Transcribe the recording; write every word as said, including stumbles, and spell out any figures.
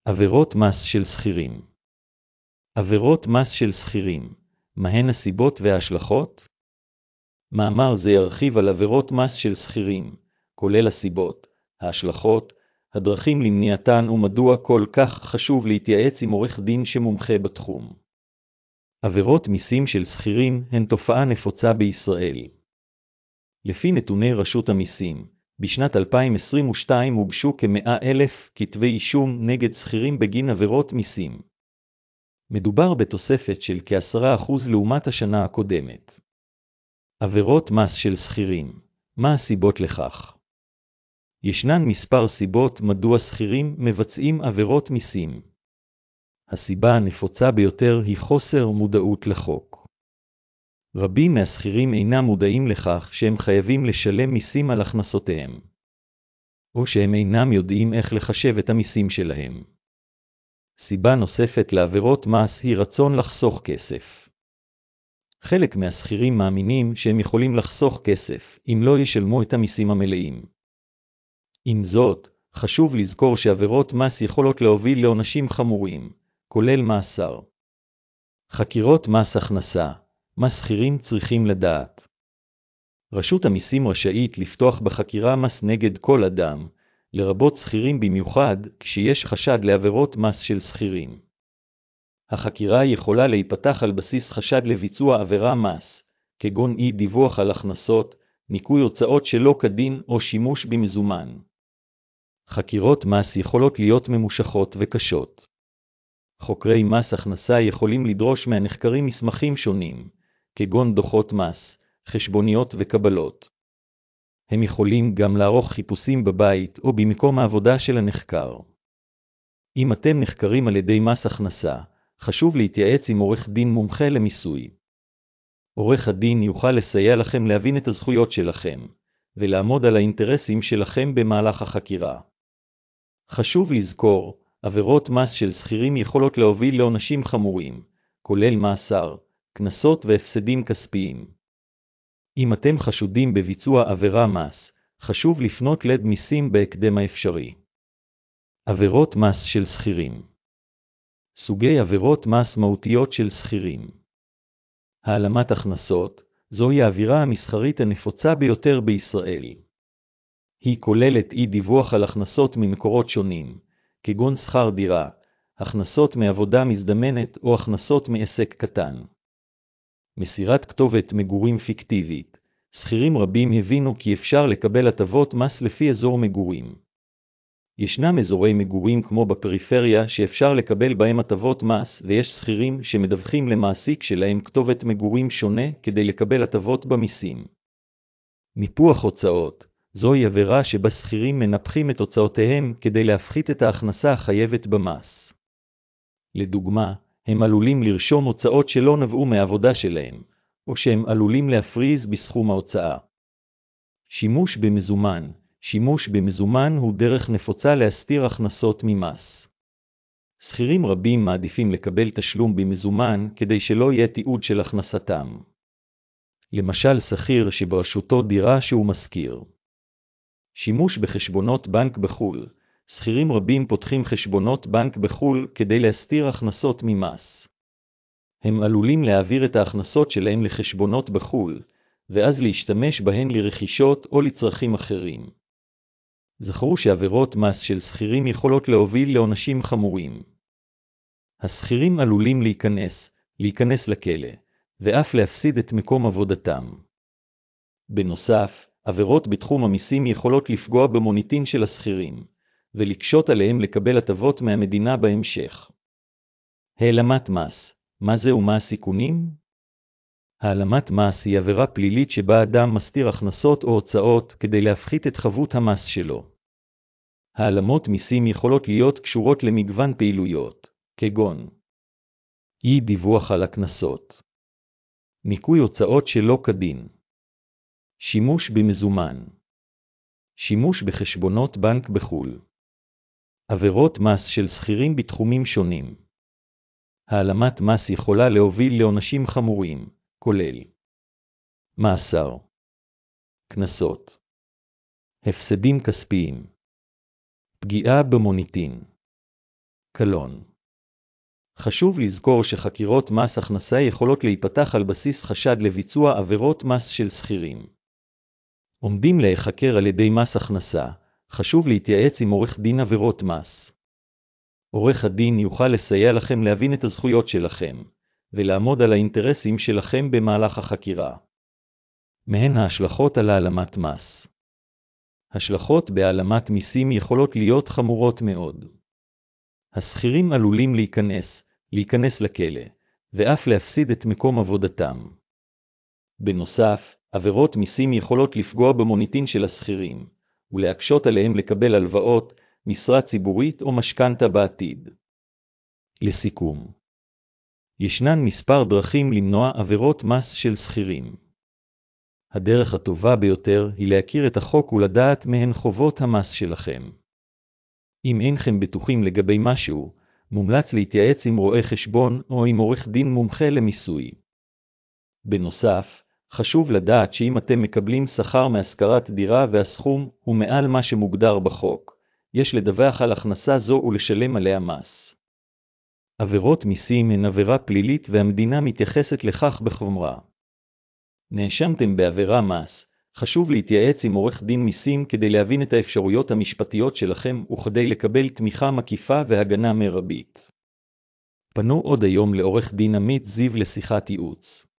עבירות מס של שכירים. עבירות מס של שכירים, מהן הסיבות וההשלכות? מאמר זה ירחיב על עבירות מס של שכירים, כולל הסיבות, ההשלכות, הדרכים למניעתן ומדוע כל כך חשוב להתייעץ עם עורך דין שמומחה בתחום. עבירות מיסים של שכירים הן תופעה נפוצה בישראל. לפי נתוני רשות המיסים, בשנת אלפיים עשרים ושתיים הוגשו כ-מאה אלף כתבי אישום נגד שכירים בגין עבירות מיסים. מדובר בתוספת של כ-עשרה אחוז לעומת השנה הקודמת. עבירות מס של שכירים, מה הסיבות לכך? ישנן מספר סיבות מדוע שכירים מבצעים עבירות מיסים. הסיבה הנפוצה ביותר היא חוסר מודעות לחוק. רבים מהשכירים אינם מודעים לכך שהם חייבים לשלם מיסים על הכנסותיהם, או שהם אינם יודעים איך לחשב את המיסים שלהם. סיבה נוספת לעבירות מס היא רצון לחסוך כסף. חלק מהשכירים מאמינים שהם יכולים לחסוך כסף אם לא ישלמו את המיסים המלאים. עם זאת, חשוב לזכור שעבירות מס יכולות להוביל לעונשים חמורים, כולל מאסר. חקירות מס הכנסה, מה שכירים צריכים לדעת. רשות המיסים רשאית לפתוח בחקירה מס נגד כל אדם, לרבות שכירים במיוחד כשיש חשד לעבירות מס של שכירים. החקירה יכולה להיפתח על בסיס חשד לביצוע עבירה מס, כגון אי דיווח על הכנסות, ניכוי הוצאות שלא כדין או שימוש במזומן. חקירות מס יכולות להיות ממושכות וקשות. חוקרי מס הכנסה יכולים לדרוש מהנחקרים מסמכים שונים, כגון דוחות מס, חשבוניות וקבלות. הם יכולים גם לערוך חיפושים בבית או במקום העבודה של הנחקר. אם אתם נחקרים על ידי מס הכנסה, חשוב להתייעץ עם עורך דין מומחה למיסוי. עורך הדין יוכל לסייע לכם להבין את הזכויות שלכם, ולעמוד על האינטרסים שלכם במהלך החקירה. חשוב לזכור, עבירות מס של שכירים יכולות להוביל לעונשים חמורים, כולל מאסר, קנסות והפסדים כספיים. אם אתם חשודים בביצוע עבירה מס, חשוב לפנות לד מיסים בהקדם האפשרי. עבירות מס של שכירים. סוגי עבירות מס מהותיות של שכירים. העלמת הכנסות, זוהי האווירה המסחרית הנפוצה ביותר בישראל. היא כוללת אי דיווח על הכנסות ממקורות שונים, כגון שכר דירה, הכנסות מעבודה מזדמנת או הכנסות מעסק קטן. מסירת כתובת מגורים פיקטיבית. שכירים רבים הבינו כי אפשר לקבל הטבות מס לפי אזור מגורים. ישנם אזורי מגורים כמו בפריפריה שאפשר לקבל בהם הטבות מס, ויש שכירים שמדווחים למעסיק שלהם כתובת מגורים שונה כדי לקבל הטבות במיסים. ניפוח הוצאות, זוהי עבירה שבה שכירים מנפחים את הוצאותיהם כדי להפחית את ההכנסה החייבת במס. לדוגמה, הם עלולים לרשום הוצאות שלא נבעו מהעבודה שלהם, או שהם עלולים להפריז בסכום ההוצאה. שימוש במזומן. שימוש במזומן הוא דרך נפוצה להסתיר הכנסות ממס. שכירים רבים מעדיפים לקבל תשלום במזומן כדי שלא יהיה תיעוד של הכנסתם. למשל שכיר שברשותו דירה שהוא משכיר. שימוש בחשבונות בנק בחו"ל. שכירים רבים פותחים חשבונות בנק בחו"ל כדי להסתיר הכנסות ממס. הם עלולים להעביר את ההכנסות שלהם לחשבונות בחו"ל, ואז להשתמש בהן לרכישות או לצרכים אחרים. זכרו שעבירות מס של שכירים יכולות להוביל לעונשים חמורים. השכירים עלולים להיכנס, להיכנס לכלא, ואף להפסיד את מקום עבודתם. בנוסף, עבירות בתחום המיסים יכולות לפגוע במוניטין של השכירים, ולקשות עליהם לקבל הטבות מהמדינה בהמשך. העלמת מס. מה זה ומה הסיכונים? העלמת מס היא עבירה פלילית שבה אדם מסתיר הכנסות או הוצאות כדי להפחית את חבות המס שלו. העלמות מיסים יכולות להיות קשורות למגוון פעילויות, כגון אי דיווח על הכנסות, ניכוי הוצאות שלא כדין, שימוש במזומן, שימוש בחשבונות בנק בחו"ל. עבירות מס של שכירים בתחומים שונים. העלמת מס יכולה להוביל לעונשים חמורים, כולל מאסר, קנסות, הפסדים כספיים, פגיעה במוניטין. קלון. חשוב לזכור שחקירות מס הכנסה יכולות להיפתח על בסיס חשד לביצוע עבירות מס של שכירים. עומדים להיחקר על ידי מס הכנסה, חשוב להתייעץ עם עורך דין עבירות מס. עורך הדין יוכל לסייע לכם להבין את הזכויות שלכם, ולעמוד על האינטרסים שלכם במהלך החקירה. מהן ההשלכות על העלמת מס. השלכות בהעלמת מיסים יכולות להיות חמורות מאוד. השכירים עלולים להיכנס, להיכנס לכלא, ואף להפסיד את מקום עבודתם. בנוסף, עבירות מיסים יכולות לפגוע במוניטין של השכירים, ולהקשות עליהם לקבל הלוואות, משרה ציבורית או משכנתה בעתיד. לסיכום, ישנן מספר דרכים למנוע עבירות מס של שכירים. הדרך הטובה ביותר היא להכיר את החוק ולדעת מהן חובות המס שלכם. אם אינכם בטוחים לגבי משהו, מומלץ להתייעץ עם רואה חשבון או עם עורך דין מומחה למיסוי. בנוסף, חשוב לדעת שאם אתם מקבלים שכר מהשכרת דירה והסכום הוא מעל מה שמוגדר בחוק, יש לדווח על הכנסה זו ולשלם עליה מס. עבירות מיסים הן עבירה פלילית והמדינה מתייחסת לכך בחומרה. נאשמתם בעבירה מס, חשוב להתייעץ עם עורך דין מיסים כדי להבין את האפשרויות המשפטיות שלכם וכדי לקבל תמיכה מקיפה והגנה מרבית. פנו עוד היום לעורך דין עמית זיו לשיחת ייעוץ.